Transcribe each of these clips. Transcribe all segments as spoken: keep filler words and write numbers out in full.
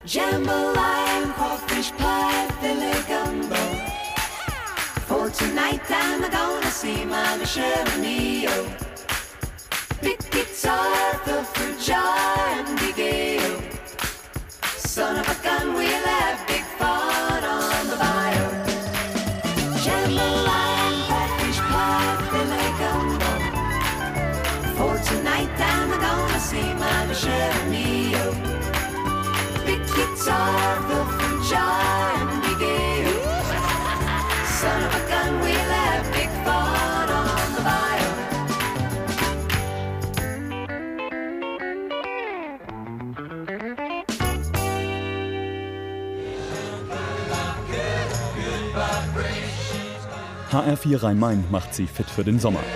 Jambalaya, crawfish pie, Billy gumbo. For tonight I'm gonna see my Michelle Neo. Big guitar, fill fruit jar, and big ale. Son of a gun, we'll have big fun on the bayou. Jambalaya, crawfish pie, Billy gumbo. For tonight I'm gonna see my Michelle Neo. Big guitar, fill fruit jar, and big ale. Son of a gun, we'll have big fun on the bayou. H R vier Rhein-Main macht Sie fit für den Sommer.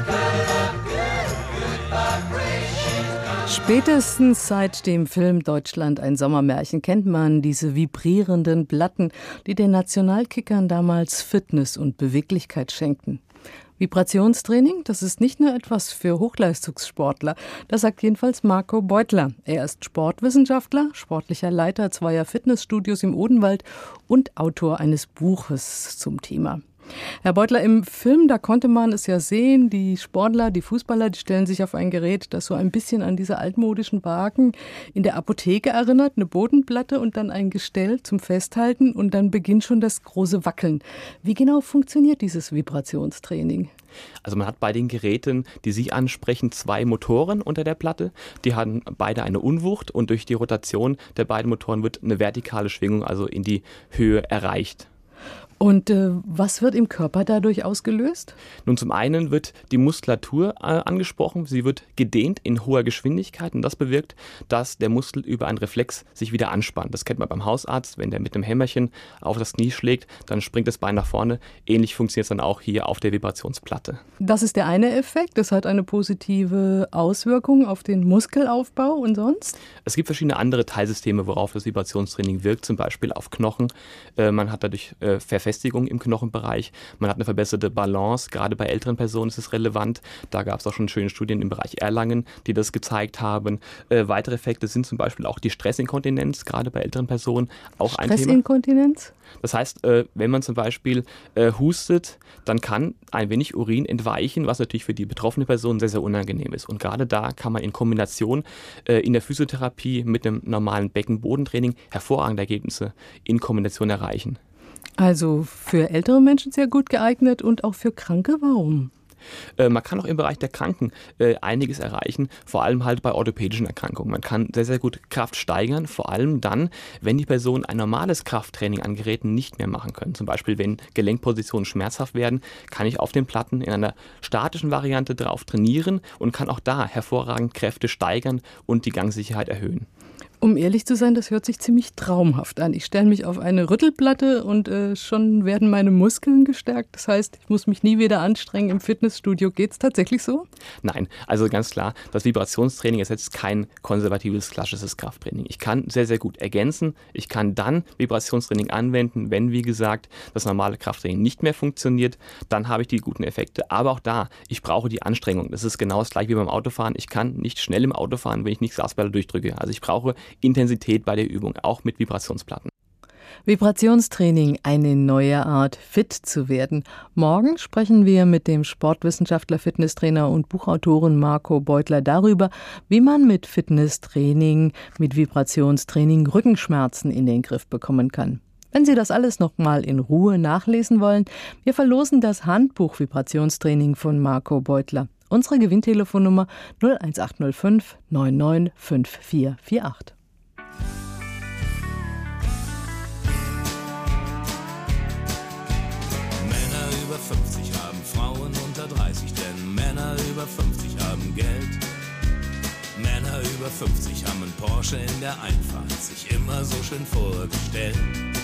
Spätestens seit dem Film Deutschland ein Sommermärchen kennt man diese vibrierenden Platten, die den Nationalkickern damals Fitness und Beweglichkeit schenkten. Vibrationstraining, das ist nicht nur etwas für Hochleistungssportler, das sagt jedenfalls Marco Beutler. Er ist Sportwissenschaftler, sportlicher Leiter zweier Fitnessstudios im Odenwald und Autor eines Buches zum Thema. Herr Beutler, im Film, da konnte man es ja sehen, die Sportler, die Fußballer, die stellen sich auf ein Gerät, das so ein bisschen an diese altmodischen Wagen in der Apotheke erinnert, eine Bodenplatte und dann ein Gestell zum Festhalten und dann beginnt schon das große Wackeln. Wie genau funktioniert dieses Vibrationstraining? Also man hat bei den Geräten, die Sie ansprechen, zwei Motoren unter der Platte. Die haben beide eine Unwucht und durch die Rotation der beiden Motoren wird eine vertikale Schwingung, also in die Höhe, erreicht. Und äh, was wird im Körper dadurch ausgelöst? Nun, zum einen wird die Muskulatur äh, angesprochen. Sie wird gedehnt in hoher Geschwindigkeit und das bewirkt, dass der Muskel über einen Reflex sich wieder anspannt. Das kennt man beim Hausarzt, wenn der mit dem Hämmerchen auf das Knie schlägt, dann springt das Bein nach vorne. Ähnlich funktioniert es dann auch hier auf der Vibrationsplatte. Das ist der eine Effekt. Das hat eine positive Auswirkung auf den Muskelaufbau und sonst? Es gibt verschiedene andere Teilsysteme, worauf das Vibrationstraining wirkt, zum Beispiel auf Knochen. Äh, man hat dadurch äh, Verfestigung im Knochenbereich. Man hat eine verbesserte Balance. Gerade bei älteren Personen ist es relevant. Da gab es auch schon schöne Studien im Bereich Erlangen, die das gezeigt haben. Äh, weitere Effekte sind zum Beispiel auch die Stressinkontinenz, gerade bei älteren Personen. Auch ein Thema. Stressinkontinenz? Das heißt, äh, wenn man zum Beispiel äh, hustet, dann kann ein wenig Urin entweichen, was natürlich für die betroffene Person sehr, sehr unangenehm ist. Und gerade da kann man in Kombination äh, in der Physiotherapie mit einem normalen Beckenbodentraining hervorragende Ergebnisse in Kombination erreichen. Also für ältere Menschen sehr gut geeignet und auch für Kranke, warum? Äh, man kann auch im Bereich der Kranken äh, einiges erreichen, vor allem halt bei orthopädischen Erkrankungen. Man kann sehr, sehr gut Kraft steigern, vor allem dann, wenn die Personen ein normales Krafttraining an Geräten nicht mehr machen können. Zum Beispiel, wenn Gelenkpositionen schmerzhaft werden, kann ich auf den Platten in einer statischen Variante drauf trainieren und kann auch da hervorragend Kräfte steigern und die Gangsicherheit erhöhen. Um ehrlich zu sein, das hört sich ziemlich traumhaft an. Ich stelle mich auf eine Rüttelplatte und äh, schon werden meine Muskeln gestärkt. Das heißt, ich muss mich nie wieder anstrengen im Fitnessstudio. Geht es tatsächlich so? Nein, also ganz klar, das Vibrationstraining ist jetzt kein konservatives, klassisches Krafttraining. Ich kann sehr, sehr gut ergänzen. Ich kann dann Vibrationstraining anwenden, wenn, wie gesagt, das normale Krafttraining nicht mehr funktioniert. Dann habe ich die guten Effekte. Aber auch da, ich brauche die Anstrengung. Das ist genau das gleiche wie beim Autofahren. Ich kann nicht schnell im Auto fahren, wenn ich nicht Gaspedal durchdrücke. Also ich brauche Intensität bei der Übung, auch mit Vibrationsplatten. Vibrationstraining, eine neue Art, fit zu werden. Morgen sprechen wir mit dem Sportwissenschaftler, Fitnesstrainer und Buchautoren Marco Beutler darüber, wie man mit Fitnesstraining, mit Vibrationstraining Rückenschmerzen in den Griff bekommen kann. Wenn Sie das alles noch mal in Ruhe nachlesen wollen, wir verlosen das Handbuch Vibrationstraining von Marco Beutler. Unsere Gewinntelefonnummer null eins acht null fünf neun neun fünf vier vier acht. fünfzig haben Frauen unter dreißig, denn Männer über fünfzig haben Geld. Männer über fünfzig haben einen Porsche in der Einfahrt, sich immer so schön vorgestellt.